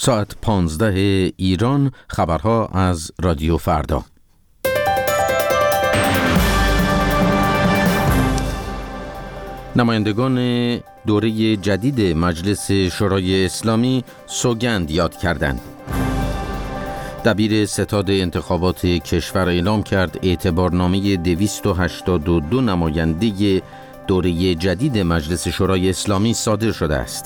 ساعت 15 ایران، خبرها از رادیو فردا. نمایندگان دوره جدید مجلس شورای اسلامی سوگند یاد کردند. دبیر ستاد انتخابات کشور اعلام کرد اعتبارنامه 282 نماینده دوره جدید مجلس شورای اسلامی صادر شده است.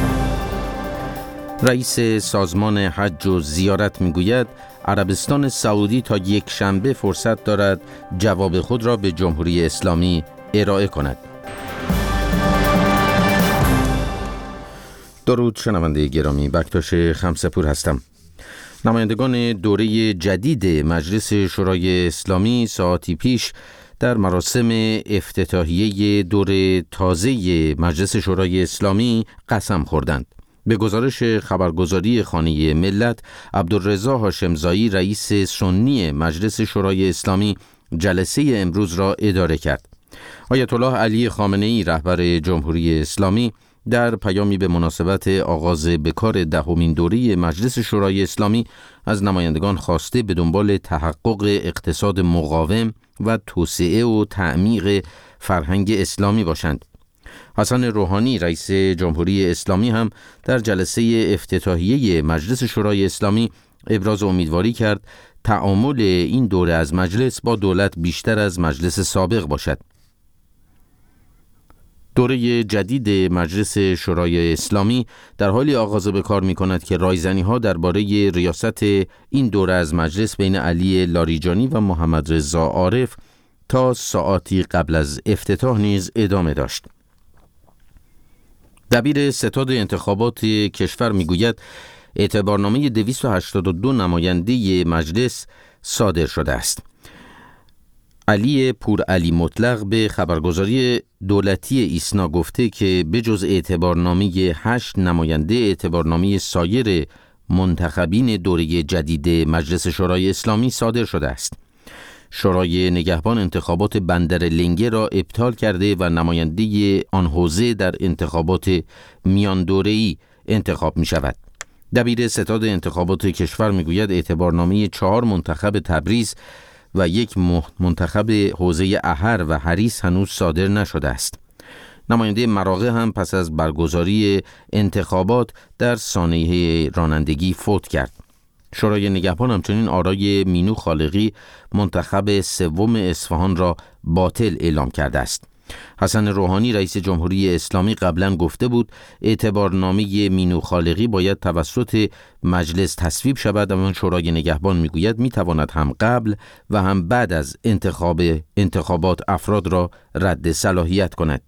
رئیس سازمان حج و زیارت میگوید عربستان سعودی تا یک شنبه فرصت دارد جواب خود را به جمهوری اسلامی ارائه کند. درود شنونده گرامی، بکتاش خمسپور هستم. نمایندگان دوره جدید مجلس شورای اسلامی ساعتی پیش در مراسم افتتاحیه دوره تازه مجلس شورای اسلامی قسم خوردند. به گزارش خبرگزاری خانه ملت، عبدالرضا هاشمزایی رئیس سنی مجلس شورای اسلامی جلسه امروز را اداره کرد. آیت الله علی خامنه‌ای رهبر جمهوری اسلامی در پیامی به مناسبت آغاز بکار دهمین دوره مجلس شورای اسلامی از نمایندگان خواسته به دنبال تحقق اقتصاد مقاوم و توسعه و تعمیق فرهنگ اسلامی باشند. حسن روحانی رئیس جمهوری اسلامی هم در جلسه افتتاحیه مجلس شورای اسلامی ابراز امیدواری کرد تعامل این دوره از مجلس با دولت بیشتر از مجلس سابق باشد. دوره جدید مجلس شورای اسلامی در حالی آغاز به کار می کند که رایزنی‌ها درباره ریاست این دوره از مجلس بین علی لاریجانی و محمد رضا عارف تا ساعاتی قبل از افتتاح نیز ادامه داشت. دبیر ستاد انتخابات کشور میگوید اعتبارنامه 282 نماینده مجلس صادر شده است. علی پورعلی مطلق به خبرگزاری دولتی ایسنا گفته که بجز اعتبارنامه 8 نماینده، اعتبارنامه سایر منتخبین دوره جدید مجلس شورای اسلامی صادر شده است. شورای نگهبان انتخابات بندر لنگه را ابطال کرده و نماینده آن حوزه در انتخابات میان دوره‌ای انتخاب می شود. دبیر ستاد انتخابات کشور می گوید اعتبارنامه 4 منتخب تبریز و 1 منتخب حوزه احر و حریص هنوز صادر نشده است. نماینده مراغه هم پس از برگزاری انتخابات در سانحه رانندگی فوت کرد. شورای نگهبان همچنین آرای مینو خالقی منتخب 3 اصفهان را باطل اعلام کرده است. حسن روحانی رئیس جمهوری اسلامی قبلا گفته بود اعتبارنامه مینو خالقی باید توسط مجلس تصویب شود، اما شورای نگهبان میگوید میتواند هم قبل و هم بعد از انتخابات افراد را رد صلاحیت کند.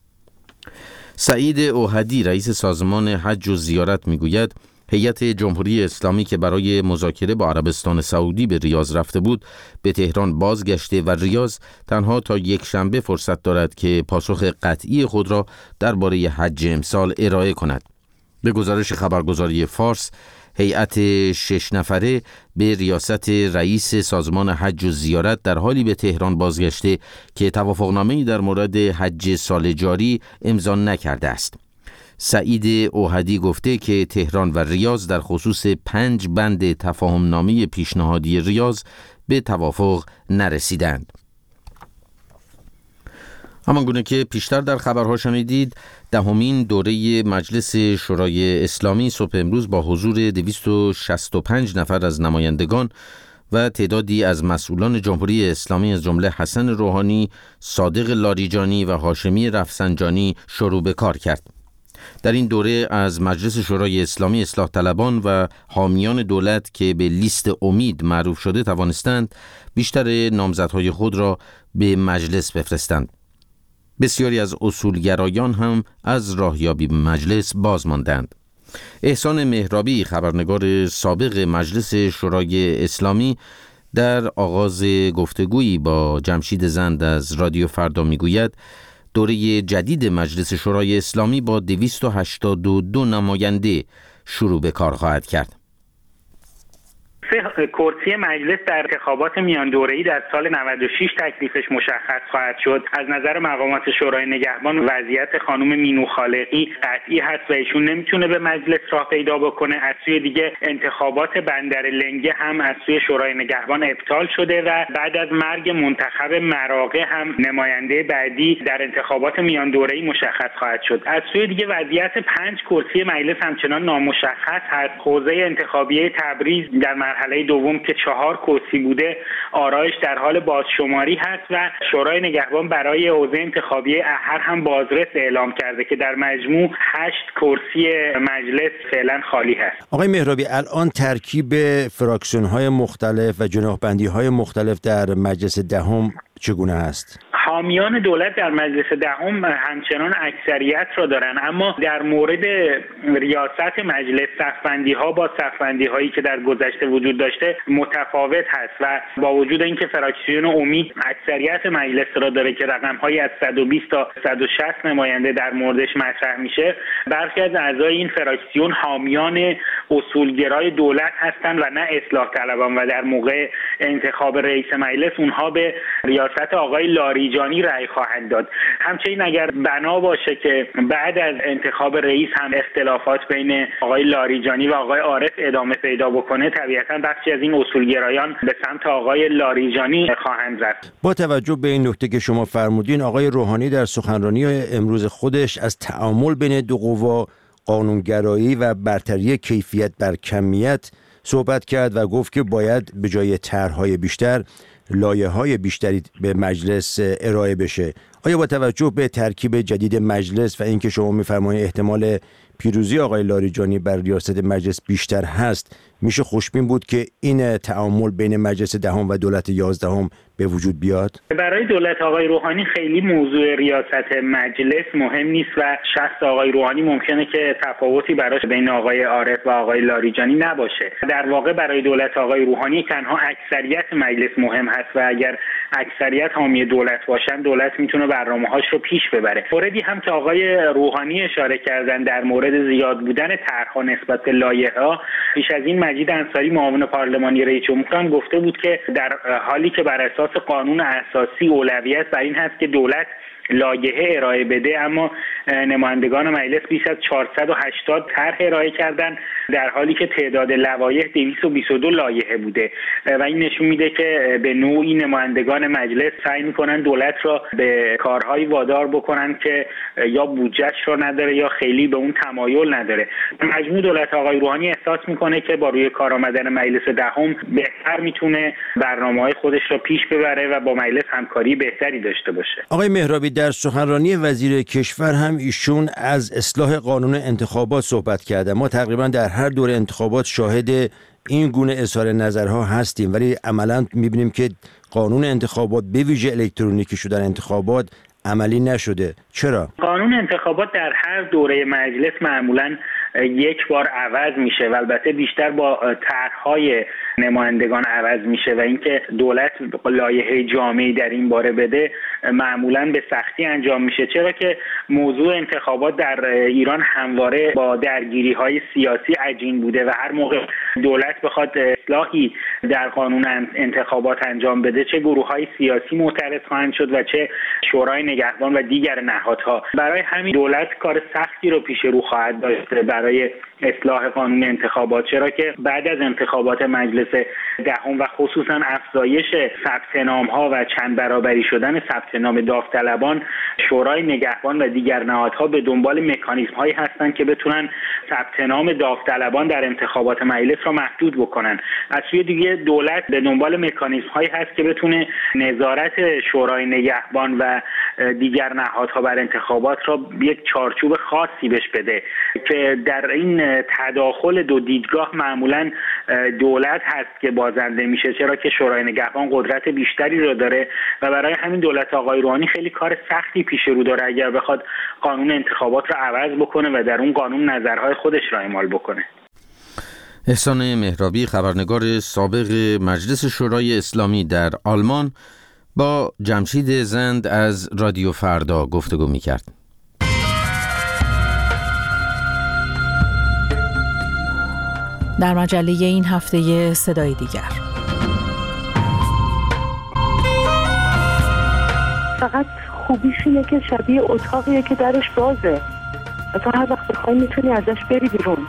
سعید اوهدی رئیس سازمان حج و زیارت میگوید هیئت جمهوری اسلامی که برای مذاکره با عربستان سعودی به ریاض رفته بود به تهران بازگشته و ریاض تنها تا یک شنبه فرصت دارد که پاسخ قطعی خود را درباره حج امسال ارائه کند. به گزارش خبرگزاری فارس، هیئت 6 نفره به ریاست رئیس سازمان حج و زیارت در حالی به تهران بازگشته که توافقنامه‌ای در مورد حج سال جاری امضا نکرده است. سعید اوهدی گفته که تهران و ریاض در خصوص 5 بند تفاهمنامه پیشنهادی ریاض به توافق نرسیدند. همانگونه که پیشتر در خبرها شنیدید، دهمین دوره مجلس شورای اسلامی صبح امروز با حضور 265 نفر از نمایندگان و تعدادی از مسئولان جمهوری اسلامی از جمله حسن روحانی، صادق لاریجانی و هاشمی رفسنجانی شروع به کار کرد. در این دوره از مجلس شورای اسلامی اصلاح طلبان و حامیان دولت که به لیست امید معروف شده توانستند بیشتر نامزدهای خود را به مجلس بفرستند. بسیاری از اصولگرایان هم از راهیابی به مجلس باز ماندند. احسان مهرابی خبرنگار سابق مجلس شورای اسلامی در آغاز گفتگویی با جمشید زند از رادیو فردا میگوید دوره جدید مجلس شورای اسلامی با 282 نماینده شروع به کار خواهد کرد. 3 کرسی مجلس در انتخابات میان دوره‌ای در سال 96 تکلیفش مشخص خواهد شد. از نظر مقامات شورای نگهبان وضعیت خانم مینو خالقی قطعی هست و ایشون نمیتونه به مجلس راه پیدا بکنه. از سوی دیگه انتخابات بندر لنگه هم از سوی شورای نگهبان ابطال شده و بعد از مرگ منتخب مراغه هم نماینده بعدی در انتخابات میان دوره‌ای مشخص خواهد شد. از سوی دیگه وضعیت 5 کرسی مجلس همچنان نامشخص هست. حوزه انتخابیه تبریز در مرحله دوم که 4 کرسی بوده آرایش در حال بازشماری هست و شورای نگهبان برای حوزه انتخابیه احر هم بازرس اعلام کرده که در مجموع 8 کرسی مجلس فعلا خالی هست. آقای مهرابی، الان ترکیب فراکسیون‌های مختلف و جناح‌بندی‌های مختلف در مجلس دهم چگونه است؟ حامیان دولت در مجلس دهم همچنان اکثریت را دارن، اما در مورد ریاست مجلس صف‌بندی‌ها با صف‌بندی‌هایی که در گذشته وجود داشته متفاوت هست و با وجود اینکه فراکسیون امید اکثریت مجلس را داره که رقم‌هایی از 120 تا 160 نماینده در موردش مطرح میشه، برخی از اعضای این فراکسیون حامیان اصولگرای دولت هستند و نه اصلاح طلبان و در موقع انتخاب رئیس مجلس اونها به ریاست آقای لاریجانی رأی خواهند داد. همچنین اگر بنا باشه که بعد از انتخاب رئیس هم اختلافات بین آقای لاریجانی و آقای عارف ادامه پیدا بکنه، طبیعتاً بخشی از این اصولگرایان به سمت آقای لاریجانی خواهند رفت. با توجه به این نکته که شما فرمودین، آقای روحانی در سخنرانی امروز خودش از تعامل بین دو قوا، قانونگرایی و برتری کیفیت بر کمیت صحبت کرد و گفت که باید به جای طرح‌های بیشتر لایه‌های بیشتری به مجلس ارائه بشه. آیا با توجه به ترکیب جدید مجلس و اینکه شما می‌فرمایید احتمال پیروزی آقای لاریجانی بر ریاست مجلس بیشتر هست، میشه خوشبین بود که این تعامل بین مجلس دهم و دولت 11 به وجود بیاد؟ برای دولت آقای روحانی خیلی موضوع ریاست مجلس مهم نیست و شخص آقای روحانی ممکنه که تفاوتی براش بین آقای عارف و آقای لاریجانی نباشه. در واقع برای دولت آقای روحانی تنها اکثریت مجلس مهم هست و اگر اکثریت حامی دولت باشن، دولت میتونه برنامه‌هاش رو پیش ببره. موردی هم که آقای روحانی اشاره کردن در مورد زیاد بودن طرح‌ها نسبت به لایحه‌ها، پیش از این مجید انصاری معاون پارلمانی رئیس جمهور گفته بود که در حالی که بر اساس قانون اساسی اولویت بر این هست که دولت لایحه ارائه بده، اما نمایندگان مجلس بیش از 480 طرح ارائه کردن در حالی که تعداد لوایح 222 لایحه بوده و این نشون میده که به نوعی نمایندگان مجلس سعی میکنن دولت را به کارهایی وادار بکنن که یا بودجهش را نداره یا خیلی به اون تمایل نداره. مجموع دولت آقای روحانی احساس میکنه که با روی کار آمدن مجلس دهم بهتر میتونه برنامه‌های خودش را پیش ببره و با مجلس همکاری بهتری داشته باشه. آقای مهرابی، در سخنرانی وزیر کشور هم ایشون از اصلاح قانون انتخابات صحبت کرده. ما تقریبا در هر دور انتخابات شاهد این گونه اظهار نظرها هستیم، ولی عملاً می‌بینیم که قانون انتخابات به ویژه الکترونیکی شدن انتخابات عملی نشده. چرا؟ قانون انتخابات در هر دوره مجلس معمولاً یک بار عوض میشه و البته بیشتر با طرح‌های نمایندگان عوض میشه و اینکه دولت لایحه جامعی در این باره بده معمولاً به سختی انجام میشه، چرا که موضوع انتخابات در ایران همواره با درگیری‌های سیاسی عجین بوده و هر موقع دولت بخواد اصلاحی در قانون انتخابات انجام بده، چه گروه‌های سیاسی معترض خواهند شد و چه شورای نگهبان و دیگر نهادها. برای همین دولت کار سختی رو پیش رو خواهد داشت برای اصلاح قانون انتخابات، چرا که بعد از انتخابات مجلس دهم و خصوصا افزایش ثبت نام‌ها و چند برابری شدن ثبت نام داوطلبان، شورای نگهبان و دیگر نهادها به دنبال مکانیزم‌هایی هستند که بتونن ثبت نام داوطلبان در انتخابات مجلس را محدود بکنن. از سوی دیگه دولت به دنبال مکانیزم‌هایی هست که بتونه نظارت شورای نگهبان و دیگر نهادها بر انتخابات را یک چارچوب خاصی بهش بده که در این تداخل دو دیدگاه معمولاً دولت هست که بازنده میشه، چرا که شورای نگهبان قدرت بیشتری رو داره و برای همین دولت آقای روحانی خیلی کار سختی پیش رو داره اگر بخواد قانون انتخابات رو عوض بکنه و در اون قانون نظرهای خودش را اعمال بکنه. احسان مهرابی، خبرنگار سابق مجلس شورای اسلامی در آلمان، با جمشید زند از رادیو فردا گفتگو می‌کرد. در مجله این هفته صدای دیگر. فقط خوبیش اینه که شبیه اتاقیه که درش بازه، تو هر وقت بخوای میتونی ازش بری بیرون.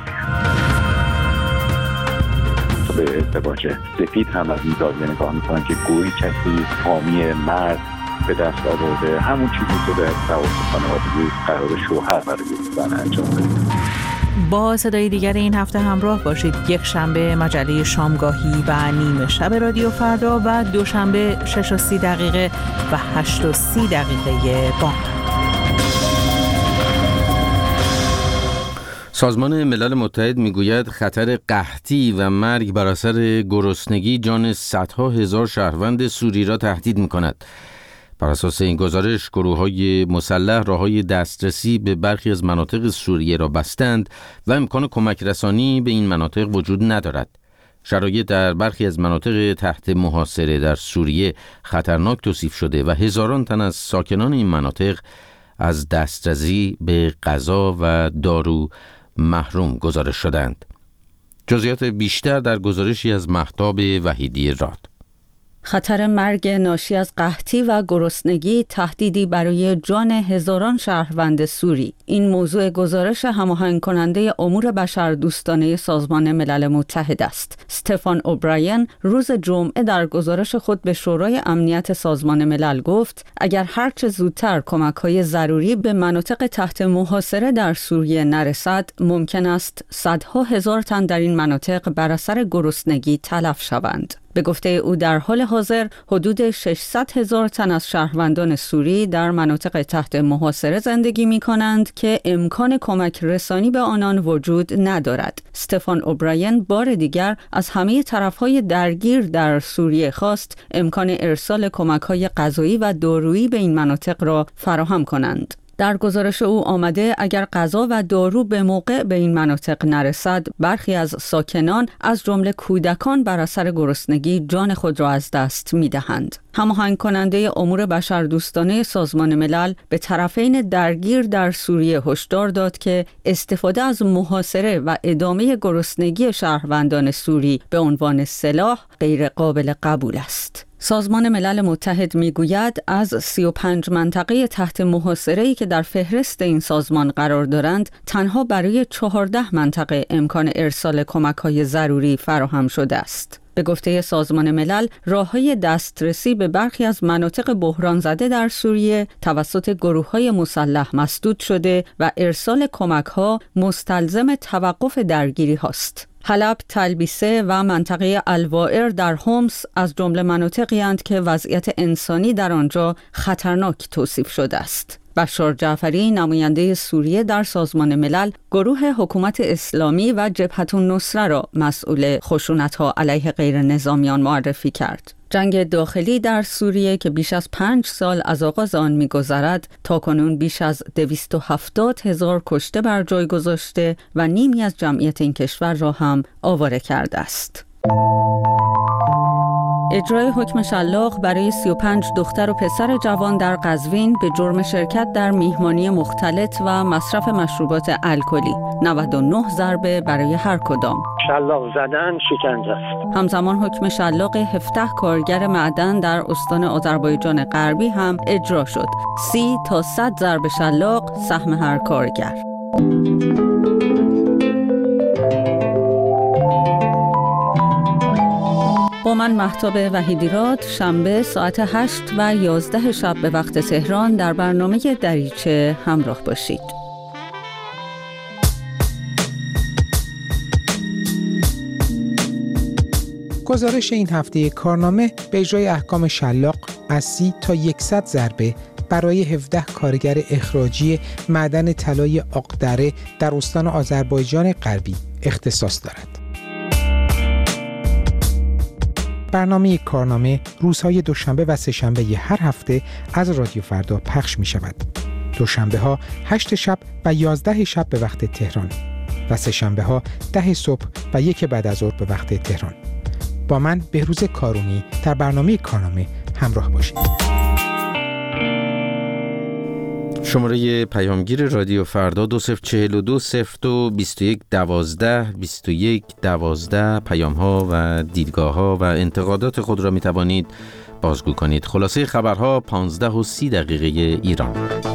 به ازدواج سفید هم از این زاویه نگاه میکنن که گویی کسی حامی مرد به دست آورده همون چیزی که در روابط خانوادگی قرار شوهر برای زن انجام بده. با صدای دیگر این هفته همراه باشید. یک شنبه مجله شامگاهی و نیمه شب رادیو فردا و دوشنبه 6:30 و 8:30 بامداد. سازمان ملل متحد میگوید خطر قحطی و مرگ بر اثر گرسنگی جان صدها هزار شهروند سوری را تهدید می‌کند. بر اساس این گزارش گروه‌های مسلح راه‌های دسترسی به برخی از مناطق سوریه را بستند و امکان کمک رسانی به این مناطق وجود ندارد. شرایط در برخی از مناطق تحت محاصره در سوریه خطرناک توصیف شده و هزاران تن از ساکنان این مناطق از دسترسی به غذا و دارو محروم گزارش شدند. جزئیات بیشتر در گزارشی از مهتاب وحیدی راد. خطر مرگ ناشی از قحطی و گرسنگی تهدیدی برای جان هزاران شهروند سوری. این موضوع گزارش هماهنگ کننده امور بشردوستانه سازمان ملل متحد است. استفان اوبراین روز جمعه در گزارش خود به شورای امنیت سازمان ملل گفت اگر هرچه زودتر کمک‌های ضروری به مناطق تحت محاصره در سوریه نرسد، ممکن است صدها هزار تن در این مناطق بر اثر گرسنگی تلف شوند. به گفته او در حال حاضر حدود 600,000 تن از شهروندان سوری در مناطق تحت محاصره زندگی می کنند که امکان کمک رسانی به آنان وجود ندارد. استفان اوبراین بار دیگر از همه طرفهای درگیر در سوریه خواست امکان ارسال کمک‌های غذایی و دارویی به این مناطق را فراهم کنند. در گزارش او آمده اگر غذا و دارو به موقع به این مناطق نرسد، برخی از ساکنان از جمله کودکان بر اثر گرسنگی جان خود را از دست می‌دهند. هماهنگ کننده امور بشردوستانه سازمان ملل به طرفین درگیر در سوریه هشدار داد که استفاده از محاصره و ادامه گرسنگی شهروندان سوری به عنوان سلاح غیر قابل قبول است. سازمان ملل متحد میگوید از 35 منطقه تحت محاصره‌ای که در فهرست این سازمان قرار دارند، تنها برای 14 منطقه امکان ارسال کمک‌های ضروری فراهم شده است. به گفته سازمان ملل، راه‌های دسترسی به برخی از مناطق بحران زده در سوریه توسط گروه‌های مسلح مسدود شده و ارسال کمک‌ها مستلزم توقف درگیری هاست. حلب، تلبیسه و منطقه الوایر در حمص از جمله مناطقی اند که وضعیت انسانی در آنجا خطرناک توصیف شده است. بشار جعفری، نماینده سوریه در سازمان ملل، گروه حکومت اسلامی و جبهة النصره را مسئول خشونت‌ها علیه غیر نظامیان معرفی کرد. جنگ داخلی در سوریه که بیش از 5 سال از آغاز آن می‌گذرد، تاکنون بیش از 270,000 کشته بر جای گذاشته و نیمی از جمعیت این کشور را هم آواره کرده است. اجرای حکم شلاق برای 35 دختر و پسر جوان در قزوین به جرم شرکت در میهمانی مختلط و مصرف مشروبات الکلی، 99 ضربه برای هر کدام. شلاق زدن شکنجه است. همزمان حکم شلاق 17 کارگر معدن در استان آذربایجان غربی هم اجرا شد. 30 تا 100 ضربه شلاق سهم هر کارگر. با من مهتاب وحیدی راد، شنبه ساعت 8 و 11 شب به وقت تهران در برنامه دریچه همراه باشید. گزارش این هفته کارنامه به اجرای احکام شلاق از 30 تا 100 ضربه برای 17 کارگر اخراجی معدن طلای آقدره در استان آذربایجان غربی اختصاص دارد. برنامه کارنامه روزهای دوشنبه و سه‌شنبه هر هفته از رادیو فردا پخش می شود. دوشنبه ها 8 شب و 11 شب به وقت تهران و سه‌شنبه ها 10 صبح و 1 بعد از ظهر به وقت تهران. با من بهروز کارونی در برنامه کارنامه همراه باشید. شماره پیامگیر رادیو فردا 2042 02 21 12 21 12 پیام ها و دیدگاه ها و انتقادات خود را می توانید بازگو کنید. خلاصه خبرها 15:30 ایران.